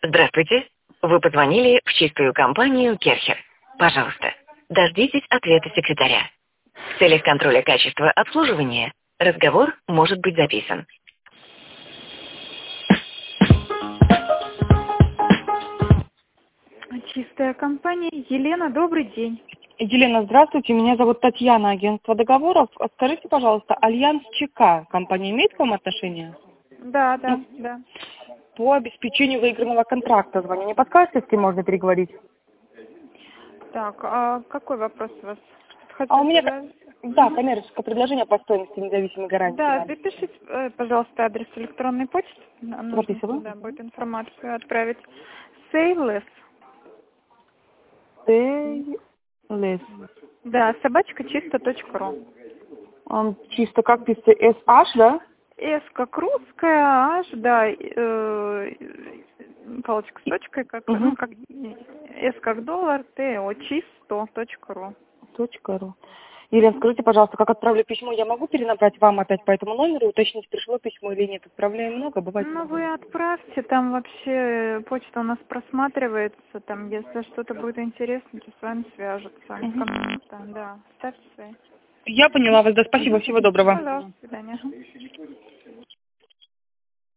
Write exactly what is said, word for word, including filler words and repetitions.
Здравствуйте. Вы позвонили в чистую компанию Керхер. Пожалуйста, дождитесь ответа секретаря. В целях контроля качества обслуживания разговор может быть записан. Чистая компания. Елена, добрый день. Елена, здравствуйте. Меня зовут Татьяна, агентство договоров. Скажите, пожалуйста, Альянс ЧК, компания имеет к вам отношение? Да, да, Ну, да. По обеспечению выигранного контракта звоню. Не подскажете, с кем можно переговорить? Так, а какой вопрос у вас? А у меня, Хотите, да, коммерческое предложение по стоимости независимой гарантии. да, надо. запишите, э, пожалуйста, адрес электронной почты. Нам нужно Записываю. туда будет информацию отправить. Сейлес. Сейлес. Да, собачка чисто точка ру. Он чисто как пишется, эс аш, да? С как русская, H, да, э, палочка с точкой, как, Угу. ну, как S как доллар, Т, О, чисто точка ру. Точка ру. Елена, скажите, пожалуйста, как отправлю письмо, я могу перенабрать вам опять по этому номеру, уточнить, пришло письмо или нет? Отправляю много, бывает Ну, много. вы отправьте, там вообще почта у нас просматривается, там, если что-то будет интересно, то с вами свяжутся. Угу. Как-то, да, ставьте свои. Я поняла вас, да, спасибо, всего доброго. Пожалуйста, до свидания.